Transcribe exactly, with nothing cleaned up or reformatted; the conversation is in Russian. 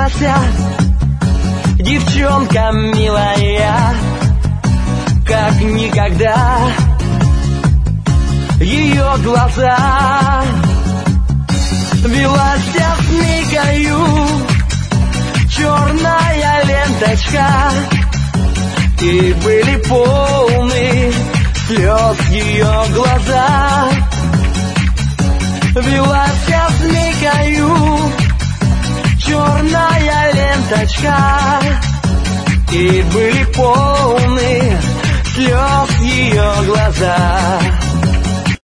Вася, девчонка милая, как никогда. Ее глаза велась змейкою, черная ленточка, и были полны слез ее глаза. Велась змейкою, черная ленточка, и были